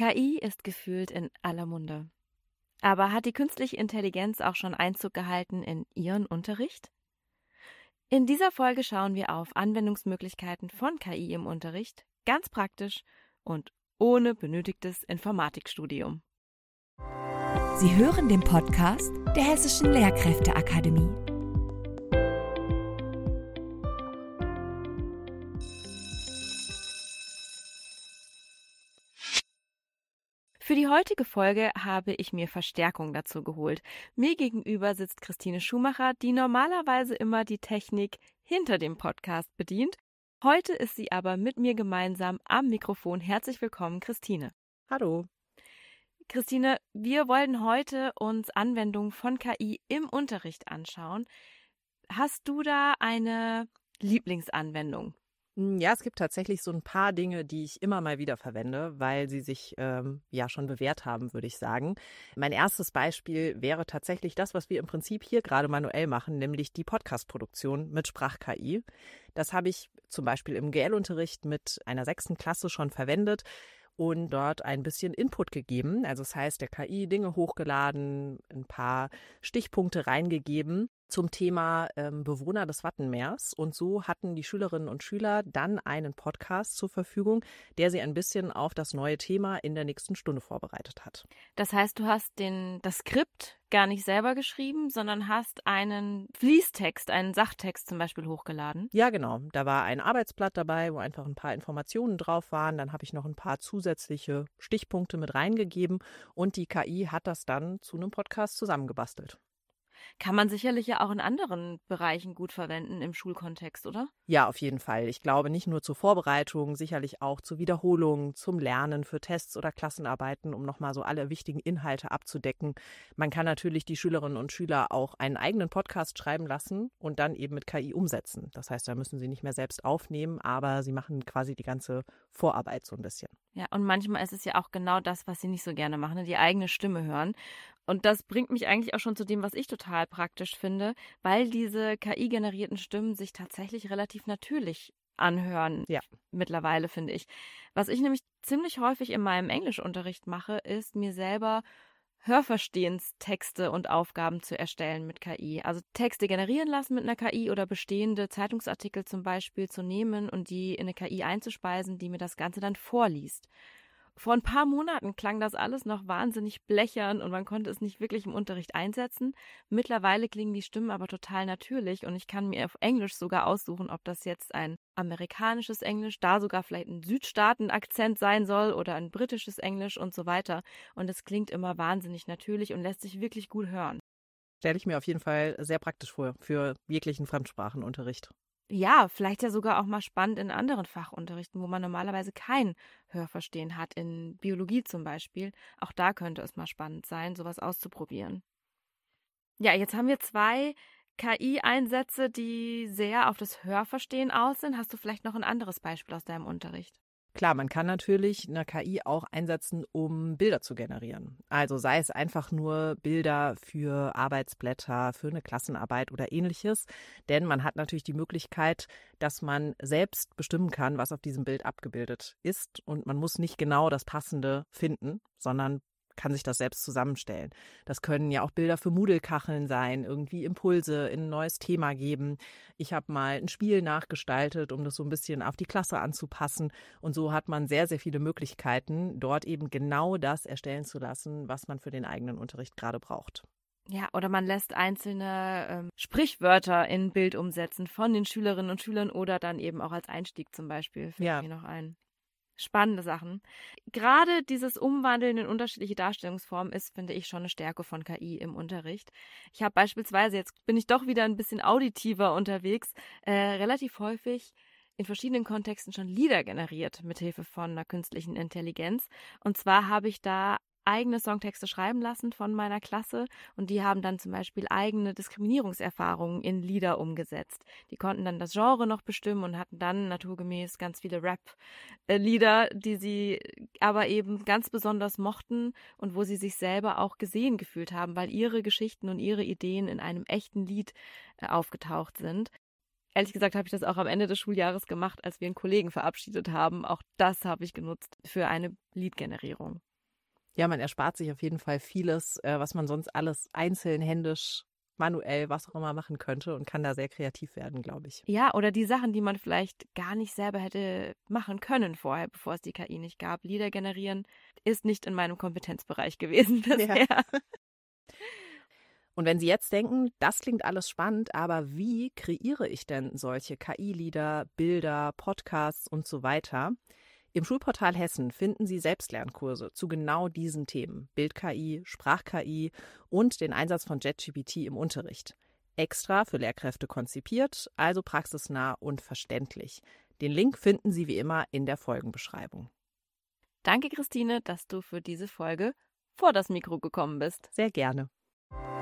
KI ist gefühlt in aller Munde. Aber hat die künstliche Intelligenz auch schon Einzug gehalten in Ihren Unterricht? In dieser Folge schauen wir auf Anwendungsmöglichkeiten von KI im Unterricht, ganz praktisch und ohne benötigtes Informatikstudium. Sie hören den Podcast der Hessischen Lehrkräfteakademie. Für die heutige Folge habe ich mir Verstärkung dazu geholt. Mir gegenüber sitzt Christine Schumacher, die normalerweise immer die Technik hinter dem Podcast bedient. Heute ist sie aber mit mir gemeinsam am Mikrofon. Herzlich willkommen, Christine. Hallo. Christine, wir wollen heute uns Anwendungen von KI im Unterricht anschauen. Hast du da eine Lieblingsanwendung? Ja, es gibt tatsächlich so ein paar Dinge, die ich immer mal wieder verwende, weil sie sich schon bewährt haben, würde ich sagen. Mein erstes Beispiel wäre tatsächlich das, was wir im Prinzip hier gerade manuell machen, nämlich die Podcast-Produktion mit Sprach-KI. Das habe ich zum Beispiel im GL-Unterricht mit einer 6. Klasse schon verwendet und dort ein bisschen Input gegeben. Also das heißt, der KI Dinge hochgeladen, ein paar Stichpunkte reingegeben zum Thema Bewohner des Wattenmeers. Und so hatten die Schülerinnen und Schüler dann einen Podcast zur Verfügung, der sie ein bisschen auf das neue Thema in der nächsten Stunde vorbereitet hat. Das heißt, du hast das Skript gar nicht selber geschrieben, sondern hast einen Fließtext, einen Sachtext zum Beispiel hochgeladen? Ja, genau. Da war ein Arbeitsblatt dabei, wo einfach ein paar Informationen drauf waren. Dann habe ich noch ein paar zusätzliche Stichpunkte mit reingegeben und die KI hat das dann zu einem Podcast zusammengebastelt. Kann man sicherlich ja auch in anderen Bereichen gut verwenden im Schulkontext, oder? Ja, auf jeden Fall. Ich glaube, nicht nur zur Vorbereitung, sicherlich auch zur Wiederholung, zum Lernen für Tests oder Klassenarbeiten, um nochmal so alle wichtigen Inhalte abzudecken. Man kann natürlich die Schülerinnen und Schüler auch einen eigenen Podcast schreiben lassen und dann eben mit KI umsetzen. Das heißt, da müssen sie nicht mehr selbst aufnehmen, aber sie machen quasi die ganze Vorarbeit so ein bisschen. Ja, und manchmal ist es ja auch genau das, was sie nicht so gerne machen, die eigene Stimme hören. Und das bringt mich eigentlich auch schon zu dem, was ich total praktisch finde, weil diese KI-generierten Stimmen sich tatsächlich relativ natürlich anhören. Ja. Mittlerweile, finde ich. Was ich nämlich ziemlich häufig in meinem Englischunterricht mache, ist mir selber Hörverstehenstexte und Aufgaben zu erstellen mit KI. Also Texte generieren lassen mit einer KI oder bestehende Zeitungsartikel zum Beispiel zu nehmen und die in eine KI einzuspeisen, die mir das Ganze dann vorliest. Vor ein paar Monaten klang das alles noch wahnsinnig blechern und man konnte es nicht wirklich im Unterricht einsetzen. Mittlerweile klingen die Stimmen aber total natürlich und ich kann mir auf Englisch sogar aussuchen, ob das jetzt ein amerikanisches Englisch, da sogar vielleicht ein Südstaaten-Akzent sein soll oder ein britisches Englisch und so weiter. Und es klingt immer wahnsinnig natürlich und lässt sich wirklich gut hören. Stelle ich mir auf jeden Fall sehr praktisch vor für jeglichen Fremdsprachenunterricht. Ja, vielleicht ja sogar auch mal spannend in anderen Fachunterrichten, wo man normalerweise kein Hörverstehen hat, in Biologie zum Beispiel. Auch da könnte es mal spannend sein, sowas auszuprobieren. Ja, jetzt haben wir 2 KI-Einsätze, die sehr auf das Hörverstehen aus sind. Hast du vielleicht noch ein anderes Beispiel aus deinem Unterricht? Klar, man kann natürlich eine KI auch einsetzen, um Bilder zu generieren. Also sei es einfach nur Bilder für Arbeitsblätter, für eine Klassenarbeit oder ähnliches. Denn man hat natürlich die Möglichkeit, dass man selbst bestimmen kann, was auf diesem Bild abgebildet ist. Und man muss nicht genau das Passende finden, sondern kann sich das selbst zusammenstellen. Das können ja auch Bilder für Moodle-Kacheln sein, irgendwie Impulse in ein neues Thema geben. Ich habe mal ein Spiel nachgestaltet, um das so ein bisschen auf die Klasse anzupassen. Und so hat man sehr, sehr viele Möglichkeiten, dort eben genau das erstellen zu lassen, was man für den eigenen Unterricht gerade braucht. Ja, oder man lässt einzelne Sprichwörter in ein Bild umsetzen von den Schülerinnen und Schülern oder dann eben auch als Einstieg zum Beispiel. Fällt mir noch ein. Spannende Sachen. Gerade dieses Umwandeln in unterschiedliche Darstellungsformen ist, finde ich, schon eine Stärke von KI im Unterricht. Ich habe beispielsweise, jetzt bin ich doch wieder ein bisschen auditiver unterwegs, relativ häufig in verschiedenen Kontexten schon Lieder generiert mithilfe von einer künstlichen Intelligenz. Und zwar habe ich da eigene Songtexte schreiben lassen von meiner Klasse und die haben dann zum Beispiel eigene Diskriminierungserfahrungen in Lieder umgesetzt. Die konnten dann das Genre noch bestimmen und hatten dann naturgemäß ganz viele Rap-Lieder, die sie aber eben ganz besonders mochten und wo sie sich selber auch gesehen gefühlt haben, weil ihre Geschichten und ihre Ideen in einem echten Lied aufgetaucht sind. Ehrlich gesagt habe ich das auch am Ende des Schuljahres gemacht, als wir einen Kollegen verabschiedet haben. Auch das habe ich genutzt für eine Liedgenerierung. Ja, man erspart sich auf jeden Fall vieles, was man sonst alles einzeln, händisch, manuell, was auch immer machen könnte und kann da sehr kreativ werden, glaube ich. Ja, oder die Sachen, die man vielleicht gar nicht selber hätte machen können vorher, bevor es die KI nicht gab. Lieder generieren ist nicht in meinem Kompetenzbereich gewesen bisher. Ja. Und wenn Sie jetzt denken, das klingt alles spannend, aber wie kreiere ich denn solche KI-Lieder, Bilder, Podcasts und so weiter? Im Schulportal Hessen finden Sie Selbstlernkurse zu genau diesen Themen: Bild-KI, Sprach-KI und den Einsatz von ChatGPT im Unterricht. Extra für Lehrkräfte konzipiert, also praxisnah und verständlich. Den Link finden Sie wie immer in der Folgenbeschreibung. Danke, Christine, dass du für diese Folge vor das Mikro gekommen bist. Sehr gerne.